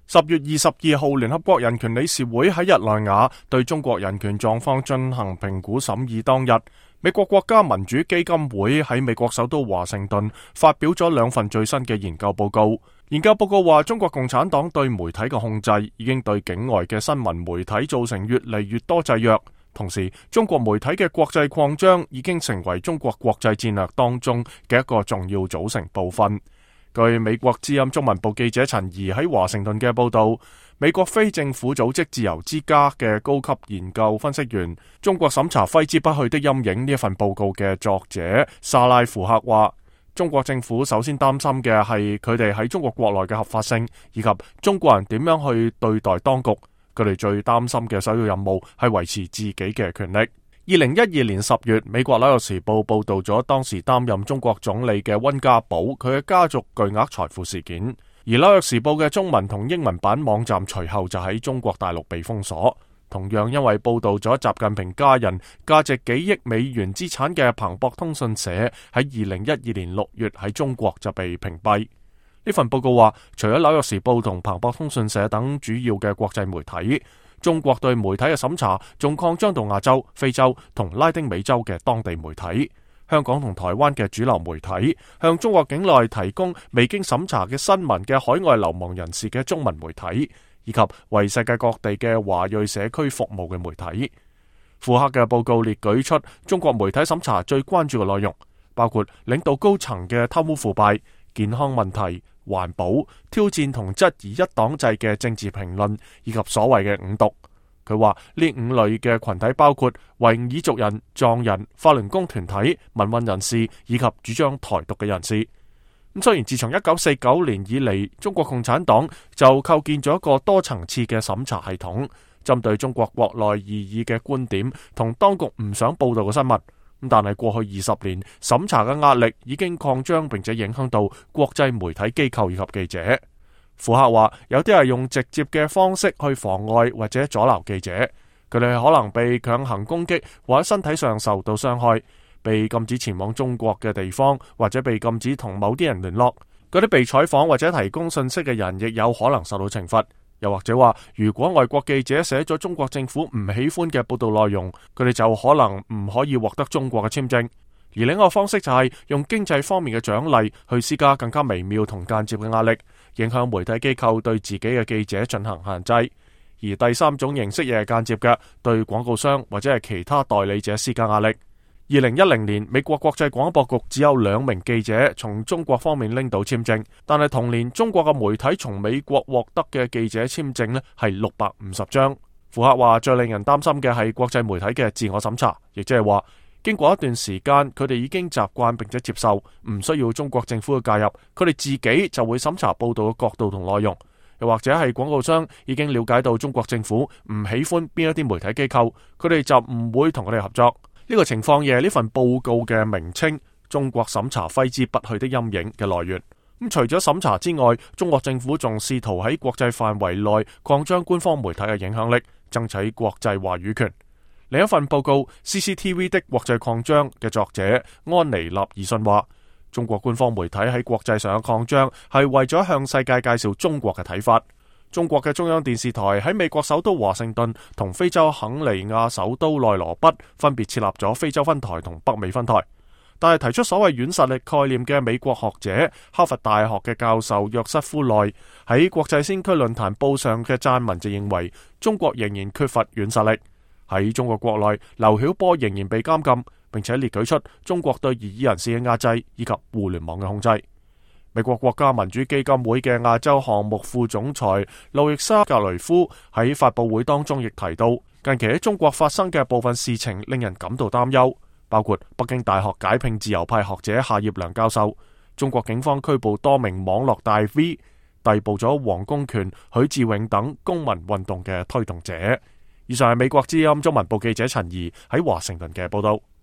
10月22號，聯合國人權理事會喺日內瓦對中國人權狀況進行評估審議當日，美國國家民主基金會喺美國首都華盛頓發表咗2份最新嘅研究報告。研究報告話，中國共產黨對媒體嘅控制已經對境外嘅新聞媒體造成越嚟越多制約，同時中國媒體嘅國際擴張已經成為中國國際戰略當中嘅一個重要組成部分。據美國之音中文部記者陳怡喺華盛頓嘅報道，美國非政府組織自由之家嘅高級研究分析員、中國審查揮之不去的陰影呢一份報告嘅作者沙拉庫克話，中國政府首先擔心嘅係佢哋喺中國國內嘅合法性，以及中國人點樣去對待當局。佢哋最擔心嘅首要任務係維持自己嘅權力。2012年10月，美國紐約時報報道咗當時擔任中國總理嘅溫家寶佢嘅家族巨額財富事件，而紐約時報嘅中文同英文版網站隨後就喺中國大陸被封鎖。同樣因為報道咗習近平家人價值幾億美元資產嘅彭博通訊社喺2012年6月喺中國就被屏蔽。呢份報告話，除咗紐約時報同彭博通訊社等主要嘅國際媒體，中國對媒體嘅審查仲擴張到亞洲、非洲同拉丁美洲嘅當地媒體。香港同台灣嘅主流媒體向中國境內提供未經審查嘅新聞嘅海外流亡人士嘅中文媒體，以及為世界各地嘅華裔社區服務嘅媒體。庫克嘅報告列舉出中國媒體審查最關注嘅內容，包括領導高層嘅貪污腐敗、健康問題、環保、挑戰同質疑一黨制嘅政治評論，以及所謂嘅五毒。佢話呢5類嘅群體包括維吾爾族人、藏人、法輪功團體、民運人士以及主張台獨嘅人士。咁雖然自從1949年以嚟，中國共產黨就構建咗一個多層次嘅審查系統，針對中國國內異議嘅觀點同當局唔想報道嘅新聞。但係過去20年，審查嘅壓力已經擴張，並且影響到國際媒體機構以及記者。庫克話，有啲係用直接嘅方式去妨礙或者阻撓記者，佢哋可能被強行攻擊，或者身體上受到傷害，被禁止前往中國嘅地方，或者被禁止同某啲人聯絡。嗰啲被採訪或者提供信息嘅人，亦有可能受到懲罰。又或者話，如果外國記者寫咗中國政府唔喜歡嘅報道內容，佢哋就可能唔可以獲得中國嘅簽證。而另一個方式就係用經濟方面嘅獎勵去施加更加微妙同間接嘅壓力，影響媒體機構對自己嘅記者進行限制。而第三種形式亦係間接嘅，對廣告商或者係其他代理者施加壓力。2010年，美國國際廣播局只有2名記者從中國方面拎到簽證，但係同年中國嘅媒體從美國獲得嘅記者簽證呢係650張。庫克話，最令人擔心嘅係國際媒體嘅自我審查，亦即係話經過一段時間，佢哋已經習慣並且接受，唔需要中國政府嘅介入，佢哋自己就會審查報道嘅角度同內容。又或者係廣告商已經了解到中國政府唔喜歡邊一啲媒體機構，佢哋就唔會同佢哋合作。呢個情況亦係呢份報告嘅名稱《中國審查揮之不去的陰影》嘅來源。除咗審查之外，中國政府仲試圖喺國際範圍內擴張官方媒體嘅影響力，爭取國際話語權。另一份報告《CCTV 的國際擴張》嘅作者安妮納爾遜話，中國官方媒體喺國際上嘅擴張係為咗向世界介紹中國嘅睇法。中國嘅中央電視台喺美國首都華盛頓同非洲肯尼亞首都內羅畢分別設立咗非洲分台同北美分台，但係提出所謂軟實力概念嘅美國學者哈佛大學嘅教授約瑟夫內喺國際先驅論壇報上嘅撰文就認為，中國仍然缺乏軟實力。喺中國國內，劉曉波仍然被監禁，並且列舉出中國對異議人士嘅壓制以及互聯網嘅控制。美國國家民主基金會嘅亞洲項目副總裁路易莎格雷夫喺發佈會當中亦提到，近期喺中國發生嘅部分事情令人感到擔憂，包括北京大學解聘自由派學者夏業良教授，中國警方拘捕多名網絡大 V， 逮捕咗黃公權、許志永等公民運動嘅推動者。以上係美國之音中文部記者陳怡喺華盛頓嘅報道。